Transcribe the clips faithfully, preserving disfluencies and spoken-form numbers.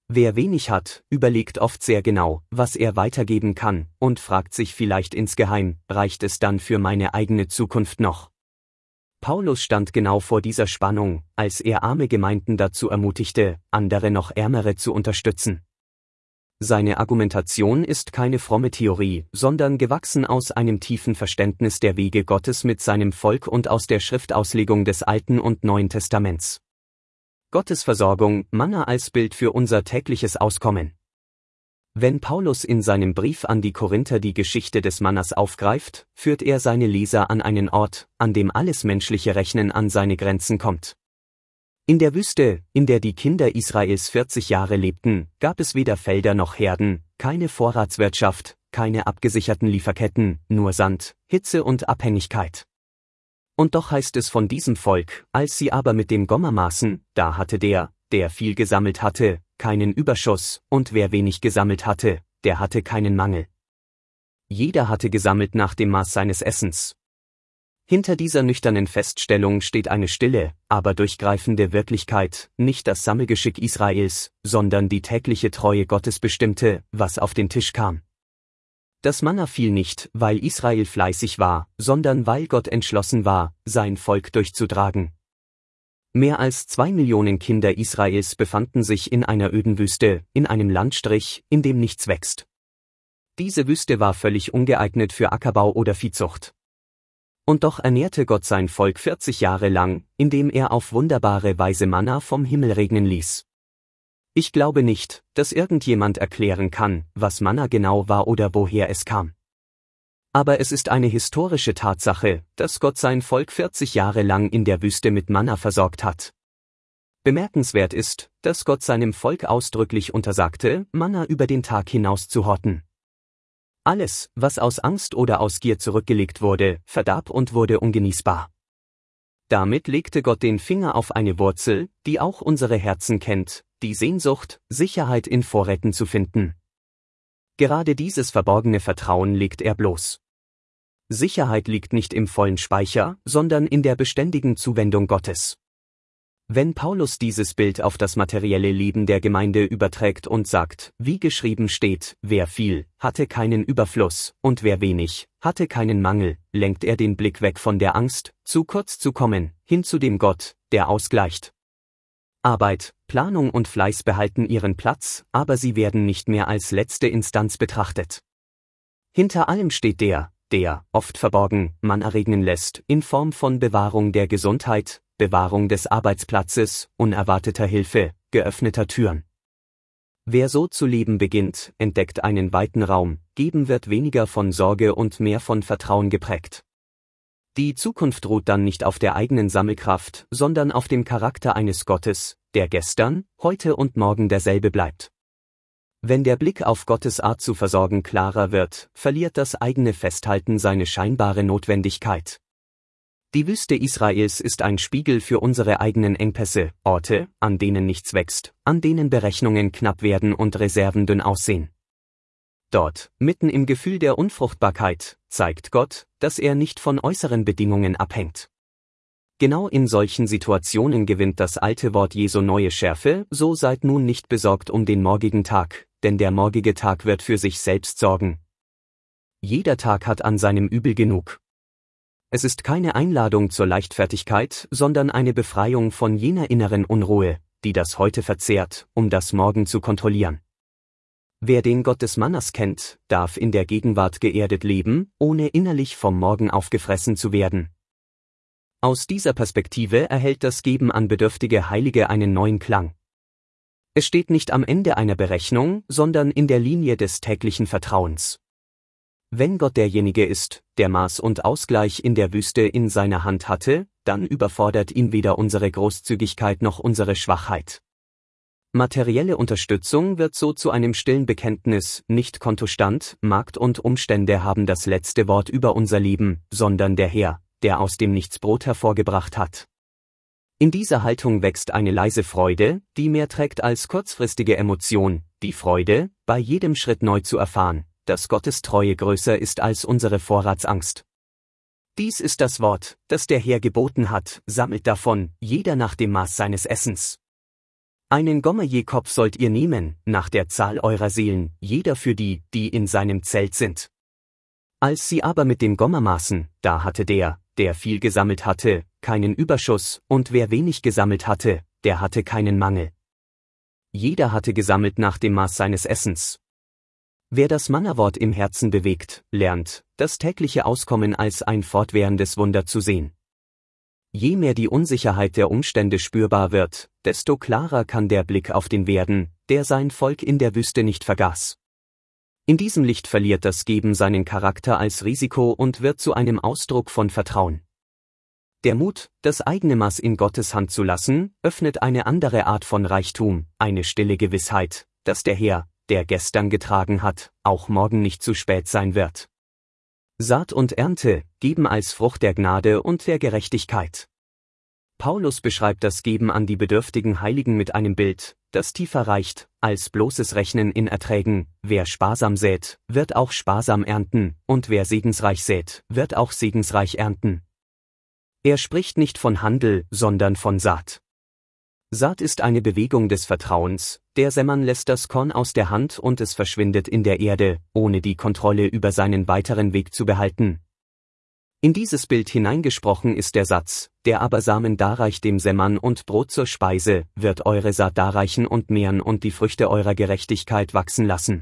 Wer wenig hat, überlegt oft sehr genau, was er weitergeben kann, und fragt sich vielleicht insgeheim, reicht es dann für meine eigene Zukunft noch? Paulus stand genau vor dieser Spannung, als er arme Gemeinden dazu ermutigte, andere noch Ärmere zu unterstützen. Seine Argumentation ist keine fromme Theorie, sondern gewachsen aus einem tiefen Verständnis der Wege Gottes mit seinem Volk und aus der Schriftauslegung des Alten und Neuen Testaments. Gottes Versorgung, Manna als Bild für unser tägliches Auskommen. Wenn Paulus in seinem Brief an die Korinther die Geschichte des Mannas aufgreift, führt er seine Leser an einen Ort, an dem alles menschliche Rechnen an seine Grenzen kommt. In der Wüste, in der die Kinder Israels vierzig Jahre lebten, gab es weder Felder noch Herden, keine Vorratswirtschaft, keine abgesicherten Lieferketten, nur Sand, Hitze und Abhängigkeit. Und doch heißt es von diesem Volk, als sie aber mit dem Gommer maßen, da hatte der, der viel gesammelt hatte, keinen Überschuss, und wer wenig gesammelt hatte, der hatte keinen Mangel. Jeder hatte gesammelt nach dem Maß seines Essens. Hinter dieser nüchternen Feststellung steht eine stille, aber durchgreifende Wirklichkeit, nicht das Sammelgeschick Israels, sondern die tägliche Treue Gottes bestimmte, was auf den Tisch kam. Das Manna fiel nicht, weil Israel fleißig war, sondern weil Gott entschlossen war, sein Volk durchzutragen. Mehr als zwei Millionen Kinder Israels befanden sich in einer öden Wüste, in einem Landstrich, in dem nichts wächst. Diese Wüste war völlig ungeeignet für Ackerbau oder Viehzucht. Und doch ernährte Gott sein Volk vierzig Jahre lang, indem er auf wunderbare Weise Manna vom Himmel regnen ließ. Ich glaube nicht, dass irgendjemand erklären kann, was Manna genau war oder woher es kam. Aber es ist eine historische Tatsache, dass Gott sein Volk vierzig Jahre lang in der Wüste mit Manna versorgt hat. Bemerkenswert ist, dass Gott seinem Volk ausdrücklich untersagte, Manna über den Tag hinaus zu horten. Alles, was aus Angst oder aus Gier zurückgelegt wurde, verdarb und wurde ungenießbar. Damit legte Gott den Finger auf eine Wurzel, die auch unsere Herzen kennt, die Sehnsucht, Sicherheit in Vorräten zu finden. Gerade dieses verborgene Vertrauen legt er bloß. Sicherheit liegt nicht im vollen Speicher, sondern in der beständigen Zuwendung Gottes. Wenn Paulus dieses Bild auf das materielle Leben der Gemeinde überträgt und sagt, wie geschrieben steht, wer viel, hatte keinen Überfluss, und wer wenig, hatte keinen Mangel, lenkt er den Blick weg von der Angst, zu kurz zu kommen, hin zu dem Gott, der ausgleicht. Arbeit, Planung und Fleiß behalten ihren Platz, aber sie werden nicht mehr als letzte Instanz betrachtet. Hinter allem steht der, der, oft verborgen, Manna regnen lässt, in Form von Bewahrung der Gesundheit, Bewahrung des Arbeitsplatzes, unerwarteter Hilfe, geöffneter Türen. Wer so zu leben beginnt, entdeckt einen weiten Raum, geben wird weniger von Sorge und mehr von Vertrauen geprägt. Die Zukunft ruht dann nicht auf der eigenen Sammelkraft, sondern auf dem Charakter eines Gottes, der gestern, heute und morgen derselbe bleibt. Wenn der Blick auf Gottes Art zu versorgen klarer wird, verliert das eigene Festhalten seine scheinbare Notwendigkeit. Die Wüste Israels ist ein Spiegel für unsere eigenen Engpässe, Orte, an denen nichts wächst, an denen Berechnungen knapp werden und Reserven dünn aussehen. Dort, mitten im Gefühl der Unfruchtbarkeit, zeigt Gott, dass er nicht von äußeren Bedingungen abhängt. Genau in solchen Situationen gewinnt das alte Wort Jesu neue Schärfe, so seid nun nicht besorgt um den morgigen Tag, denn der morgige Tag wird für sich selbst sorgen. Jeder Tag hat an seinem Übel genug. Es ist keine Einladung zur Leichtfertigkeit, sondern eine Befreiung von jener inneren Unruhe, die das Heute verzehrt, um das Morgen zu kontrollieren. Wer den Gott des Mannas kennt, darf in der Gegenwart geerdet leben, ohne innerlich vom Morgen aufgefressen zu werden. Aus dieser Perspektive erhält das Geben an bedürftige Heilige einen neuen Klang. Es steht nicht am Ende einer Berechnung, sondern in der Linie des täglichen Vertrauens. Wenn Gott derjenige ist, der Maß und Ausgleich in der Wüste in seiner Hand hatte, dann überfordert ihn weder unsere Großzügigkeit noch unsere Schwachheit. Materielle Unterstützung wird so zu einem stillen Bekenntnis, nicht Kontostand, Markt und Umstände haben das letzte Wort über unser Leben, sondern der Herr, der aus dem Nichts Brot hervorgebracht hat. In dieser Haltung wächst eine leise Freude, die mehr trägt als kurzfristige Emotion, die Freude, bei jedem Schritt neu zu erfahren, dass Gottes Treue größer ist als unsere Vorratsangst. Dies ist das Wort, das der Herr geboten hat, sammelt davon, jeder nach dem Maß seines Essens. Einen Gomer je Kopf sollt ihr nehmen, nach der Zahl eurer Seelen, jeder für die, die in seinem Zelt sind. Als sie aber mit dem Gomer maßen, da hatte der, der viel gesammelt hatte, keinen Überschuss, und wer wenig gesammelt hatte, der hatte keinen Mangel. Jeder hatte gesammelt nach dem Maß seines Essens. Wer das Mannawort im Herzen bewegt, lernt, das tägliche Auskommen als ein fortwährendes Wunder zu sehen. Je mehr die Unsicherheit der Umstände spürbar wird, desto klarer kann der Blick auf den werden, der sein Volk in der Wüste nicht vergaß. In diesem Licht verliert das Geben seinen Charakter als Risiko und wird zu einem Ausdruck von Vertrauen. Der Mut, das eigene Maß in Gottes Hand zu lassen, öffnet eine andere Art von Reichtum, eine stille Gewissheit, dass der Herr, der gestern getragen hat, auch morgen nicht zu spät sein wird. Saat und Ernte, Geben als Frucht der Gnade und der Gerechtigkeit. Paulus beschreibt das Geben an die bedürftigen Heiligen mit einem Bild, das tiefer reicht, als bloßes Rechnen in Erträgen. Wer sparsam sät, wird auch sparsam ernten, und wer segensreich sät, wird auch segensreich ernten. Er spricht nicht von Handel, sondern von Saat. Saat ist eine Bewegung des Vertrauens, der Sämann lässt das Korn aus der Hand und es verschwindet in der Erde, ohne die Kontrolle über seinen weiteren Weg zu behalten. In dieses Bild hineingesprochen ist der Satz, der aber Samen darreicht dem Sämann und Brot zur Speise, wird eure Saat darreichen und mehren und die Früchte eurer Gerechtigkeit wachsen lassen.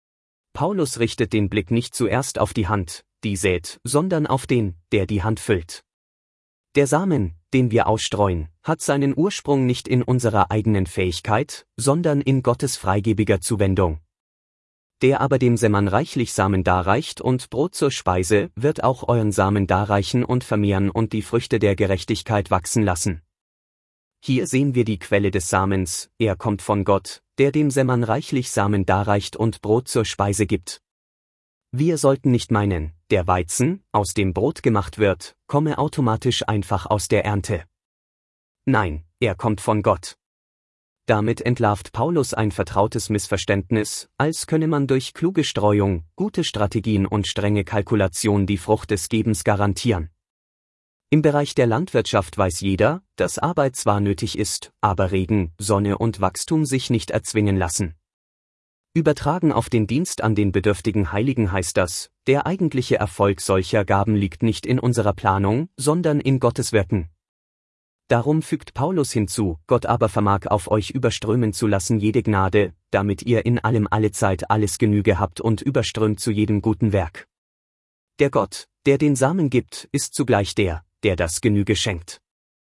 Paulus richtet den Blick nicht zuerst auf die Hand, die sät, sondern auf den, der die Hand füllt. Der Samen, den wir ausstreuen, hat seinen Ursprung nicht in unserer eigenen Fähigkeit, sondern in Gottes freigebiger Zuwendung. Der aber dem Sämann reichlich Samen darreicht und Brot zur Speise, wird auch euren Samen darreichen und vermehren und die Früchte der Gerechtigkeit wachsen lassen. Hier sehen wir die Quelle des Samens, er kommt von Gott, der dem Sämann reichlich Samen darreicht und Brot zur Speise gibt. Wir sollten nicht meinen, der Weizen, aus dem Brot gemacht wird, komme automatisch einfach aus der Ernte. Nein, er kommt von Gott. Damit entlarvt Paulus ein vertrautes Missverständnis, als könne man durch kluge Streuung, gute Strategien und strenge Kalkulation die Frucht des Gebens garantieren. Im Bereich der Landwirtschaft weiß jeder, dass Arbeit zwar nötig ist, aber Regen, Sonne und Wachstum sich nicht erzwingen lassen. Übertragen auf den Dienst an den bedürftigen Heiligen heißt das, der eigentliche Erfolg solcher Gaben liegt nicht in unserer Planung, sondern in Gottes Wirken. Darum fügt Paulus hinzu, Gott aber vermag auf euch überströmen zu lassen jede Gnade, damit ihr in allem allezeit alles Genüge habt und überströmt zu jedem guten Werk. Der Gott, der den Samen gibt, ist zugleich der, der das Genüge schenkt.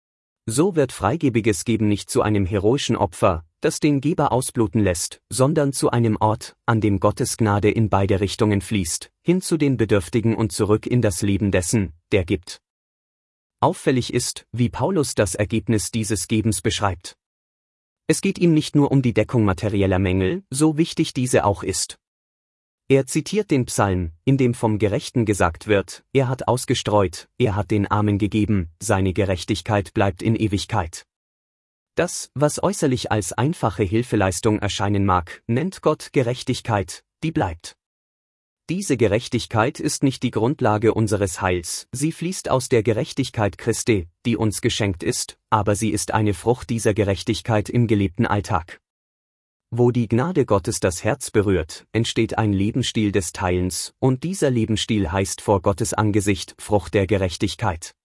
So wird freigebiges Geben nicht zu einem heroischen Opfer, das den Geber ausbluten lässt, sondern zu einem Ort, an dem Gottes Gnade in beide Richtungen fließt, hin zu den Bedürftigen und zurück in das Leben dessen, der gibt. Auffällig ist, wie Paulus das Ergebnis dieses Gebens beschreibt. Es geht ihm nicht nur um die Deckung materieller Mängel, so wichtig diese auch ist. Er zitiert den Psalm, in dem vom Gerechten gesagt wird, er hat ausgestreut, er hat den Armen gegeben, seine Gerechtigkeit bleibt in Ewigkeit. Das, was äußerlich als einfache Hilfeleistung erscheinen mag, nennt Gott Gerechtigkeit, die bleibt. Diese Gerechtigkeit ist nicht die Grundlage unseres Heils, sie fließt aus der Gerechtigkeit Christi, die uns geschenkt ist, aber sie ist eine Frucht dieser Gerechtigkeit im gelebten Alltag. Wo die Gnade Gottes das Herz berührt, entsteht ein Lebensstil des Teilens, und dieser Lebensstil heißt vor Gottes Angesicht Frucht der Gerechtigkeit.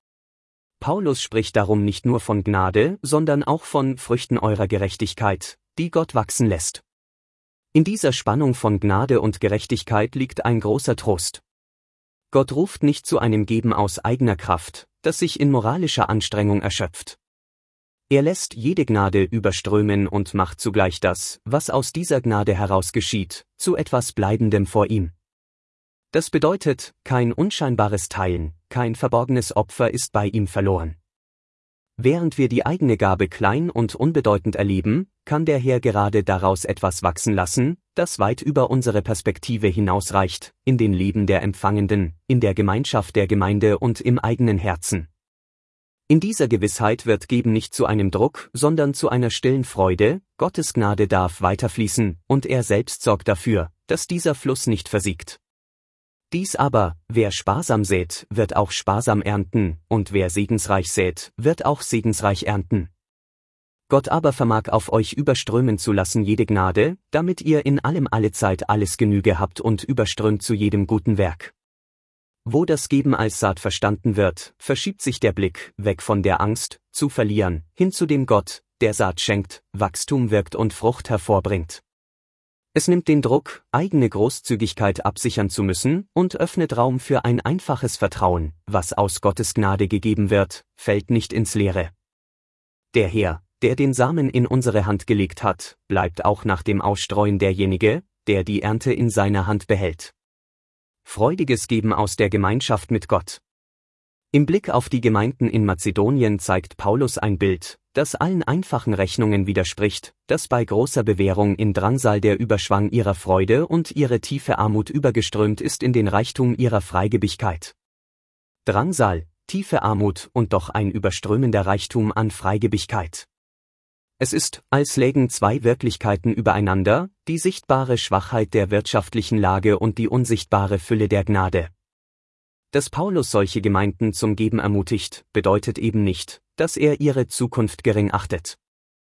Paulus spricht darum nicht nur von Gnade, sondern auch von Früchten eurer Gerechtigkeit, die Gott wachsen lässt. In dieser Spannung von Gnade und Gerechtigkeit liegt ein großer Trost. Gott ruft nicht zu einem Geben aus eigener Kraft, das sich in moralischer Anstrengung erschöpft. Er lässt jede Gnade überströmen und macht zugleich das, was aus dieser Gnade heraus geschieht, zu etwas Bleibendem vor ihm. Das bedeutet, kein unscheinbares Teilen, kein verborgenes Opfer ist bei ihm verloren. Während wir die eigene Gabe klein und unbedeutend erleben, kann der Herr gerade daraus etwas wachsen lassen, das weit über unsere Perspektive hinausreicht, in den Leben der Empfangenden, in der Gemeinschaft der Gemeinde und im eigenen Herzen. In dieser Gewissheit wird Geben nicht zu einem Druck, sondern zu einer stillen Freude, Gottes Gnade darf weiterfließen, und er selbst sorgt dafür, dass dieser Fluss nicht versiegt. Dies aber, wer sparsam sät, wird auch sparsam ernten, und wer segensreich sät, wird auch segensreich ernten. Gott aber vermag auf euch überströmen zu lassen jede Gnade, damit ihr in allem allezeit alles Genüge habt und überströmt zu jedem guten Werk. Wo das Geben als Saat verstanden wird, verschiebt sich der Blick weg von der Angst, zu verlieren, hin zu dem Gott, der Saat schenkt, Wachstum wirkt und Frucht hervorbringt. Es nimmt den Druck, eigene Großzügigkeit absichern zu müssen, und öffnet Raum für ein einfaches Vertrauen, was aus Gottes Gnade gegeben wird, fällt nicht ins Leere. Der Herr, der den Samen in unsere Hand gelegt hat, bleibt auch nach dem Ausstreuen derjenige, der die Ernte in seiner Hand behält. Freudiges Geben aus der Gemeinschaft mit Gott. Im Blick auf die Gemeinden in Mazedonien zeigt Paulus ein Bild, das allen einfachen Rechnungen widerspricht, dass bei großer Bewährung in Drangsal der Überschwang ihrer Freude und ihre tiefe Armut übergeströmt ist in den Reichtum ihrer Freigebigkeit. Drangsal, tiefe Armut und doch ein überströmender Reichtum an Freigebigkeit. Es ist, als lägen zwei Wirklichkeiten übereinander, die sichtbare Schwachheit der wirtschaftlichen Lage und die unsichtbare Fülle der Gnade. Dass Paulus solche Gemeinden zum Geben ermutigt, bedeutet eben nicht, dass er ihre Zukunft gering achtet.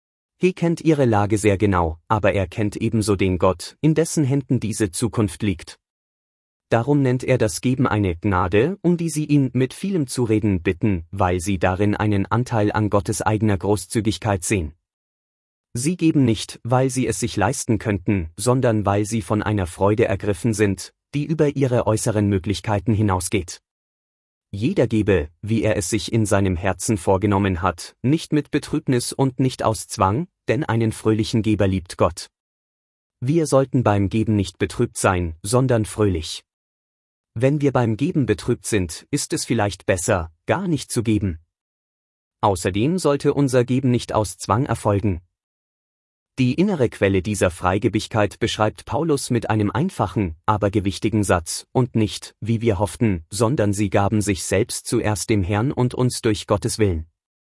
He kennt ihre Lage sehr genau, aber er kennt ebenso den Gott, in dessen Händen diese Zukunft liegt. Darum nennt er das Geben eine Gnade, um die sie ihn mit vielem Zureden bitten, weil sie darin einen Anteil an Gottes eigener Großzügigkeit sehen. Sie geben nicht, weil sie es sich leisten könnten, sondern weil sie von einer Freude ergriffen sind, die über ihre äußeren Möglichkeiten hinausgeht. Jeder gebe, wie er es sich in seinem Herzen vorgenommen hat, nicht mit Betrübnis und nicht aus Zwang, denn einen fröhlichen Geber liebt Gott. Wir sollten beim Geben nicht betrübt sein, sondern fröhlich. Wenn wir beim Geben betrübt sind, ist es vielleicht besser, gar nicht zu geben. Außerdem sollte unser Geben nicht aus Zwang erfolgen. Die innere Quelle dieser Freigebigkeit beschreibt Paulus mit einem einfachen, aber gewichtigen Satz, und nicht, wie wir hofften, sondern sie gaben sich selbst zuerst dem Herrn und uns durch Gottes Willen.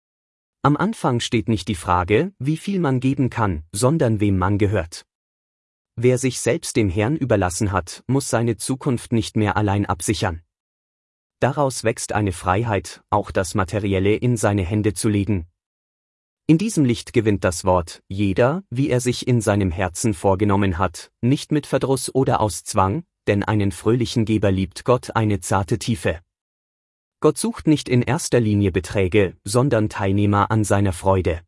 Am Anfang steht nicht die Frage, wie viel man geben kann, sondern wem man gehört. Wer sich selbst dem Herrn überlassen hat, muss seine Zukunft nicht mehr allein absichern. Daraus wächst eine Freiheit, auch das Materielle in seine Hände zu legen. In diesem Licht gewinnt das Wort, jeder, wie er sich in seinem Herzen vorgenommen hat, nicht mit Verdruss oder aus Zwang, denn einen fröhlichen Geber liebt Gott eine zarte Tiefe. Gott sucht nicht in erster Linie Beträge, sondern Teilnehmer an seiner Freude.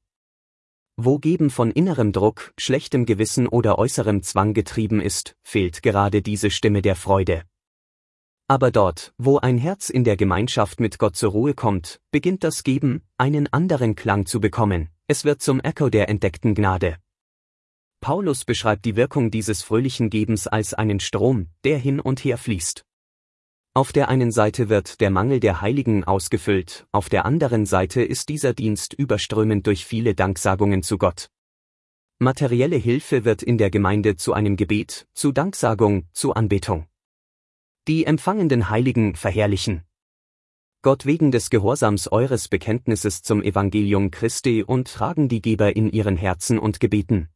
Wo Geben von innerem Druck, schlechtem Gewissen oder äußerem Zwang getrieben ist, fehlt gerade diese Stimme der Freude. Aber dort, wo ein Herz in der Gemeinschaft mit Gott zur Ruhe kommt, beginnt das Geben, einen anderen Klang zu bekommen, es wird zum Echo der entdeckten Gnade. Paulus beschreibt die Wirkung dieses fröhlichen Gebens als einen Strom, der hin und her fließt. Auf der einen Seite wird der Mangel der Heiligen ausgefüllt, auf der anderen Seite ist dieser Dienst überströmend durch viele Danksagungen zu Gott. Materielle Hilfe wird in der Gemeinde zu einem Gebet, zu Danksagung, zu Anbetung. Die empfangenden Heiligen verherrlichen Gott wegen des Gehorsams eures Bekenntnisses zum Evangelium Christi und tragen die Geber in ihren Herzen und Gebeten.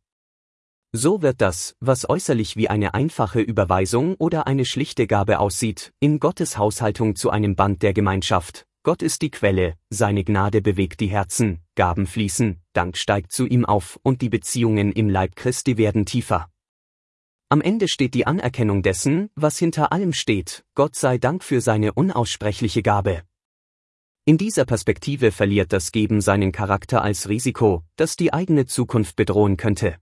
So wird das, was äußerlich wie eine einfache Überweisung oder eine schlichte Gabe aussieht, in Gottes Haushaltung zu einem Band der Gemeinschaft. Gott ist die Quelle, seine Gnade bewegt die Herzen, Gaben fließen, Dank steigt zu ihm auf und die Beziehungen im Leib Christi werden tiefer. Am Ende steht die Anerkennung dessen, was hinter allem steht, Gott sei Dank für seine unaussprechliche Gabe. In dieser Perspektive verliert das Geben seinen Charakter als Risiko, das die eigene Zukunft bedrohen könnte.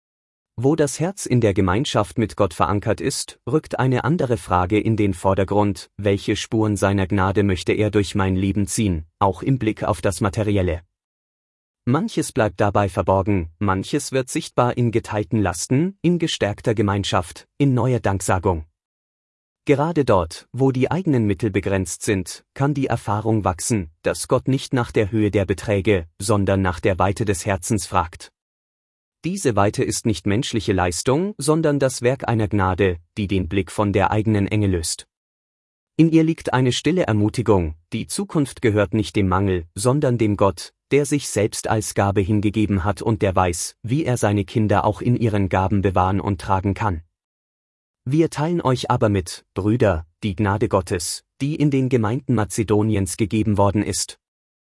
Wo das Herz in der Gemeinschaft mit Gott verankert ist, rückt eine andere Frage in den Vordergrund, welche Spuren seiner Gnade möchte er durch mein Leben ziehen, auch im Blick auf das Materielle. Manches bleibt dabei verborgen, manches wird sichtbar in geteilten Lasten, in gestärkter Gemeinschaft, in neuer Danksagung. Gerade dort, wo die eigenen Mittel begrenzt sind, kann die Erfahrung wachsen, dass Gott nicht nach der Höhe der Beträge, sondern nach der Weite des Herzens fragt. Diese Weite ist nicht menschliche Leistung, sondern das Werk einer Gnade, die den Blick von der eigenen Enge löst. In ihr liegt eine stille Ermutigung, die Zukunft gehört nicht dem Mangel, sondern dem Gott, der sich selbst als Gabe hingegeben hat und der weiß, wie er seine Kinder auch in ihren Gaben bewahren und tragen kann. Wir teilen euch aber mit, Brüder, die Gnade Gottes, die in den Gemeinden Mazedoniens gegeben worden ist.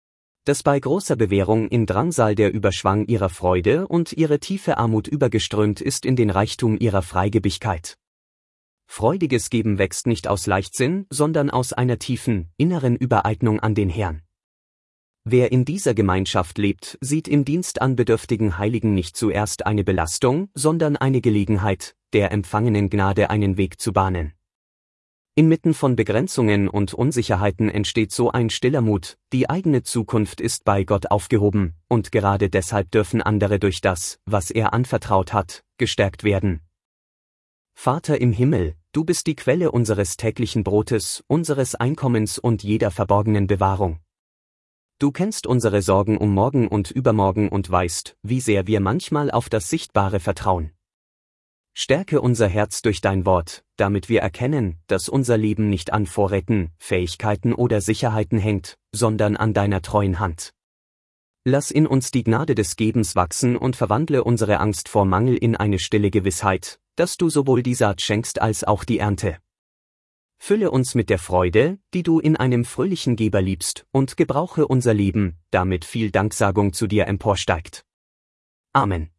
dass bei großer Bewährung in Drangsal der Überschwang ihrer Freude und ihre tiefe Armut übergeströmt ist in den Reichtum ihrer Freigebigkeit. Freudiges Geben wächst nicht aus Leichtsinn, sondern aus einer tiefen, inneren Übereignung an den Herrn. Wer in dieser Gemeinschaft lebt, sieht im Dienst an bedürftigen Heiligen nicht zuerst eine Belastung, sondern eine Gelegenheit, der empfangenen Gnade einen Weg zu bahnen. Inmitten von Begrenzungen und Unsicherheiten entsteht so ein stiller Mut, die eigene Zukunft ist bei Gott aufgehoben, und gerade deshalb dürfen andere durch das, was er anvertraut hat, gestärkt werden. Vater im Himmel, du bist die Quelle unseres täglichen Brotes, unseres Einkommens und jeder verborgenen Bewahrung. Du kennst unsere Sorgen um morgen und übermorgen und weißt, wie sehr wir manchmal auf das Sichtbare vertrauen. Stärke unser Herz durch dein Wort, damit wir erkennen, dass unser Leben nicht an Vorräten, Fähigkeiten oder Sicherheiten hängt, sondern an deiner treuen Hand. Lass in uns die Gnade des Gebens wachsen und verwandle unsere Angst vor Mangel in eine stille Gewissheit, dass du sowohl die Saat schenkst als auch die Ernte. Fülle uns mit der Freude, die du in einem fröhlichen Geber liebst, und gebrauche unser Leben, damit viel Danksagung zu dir emporsteigt. Amen.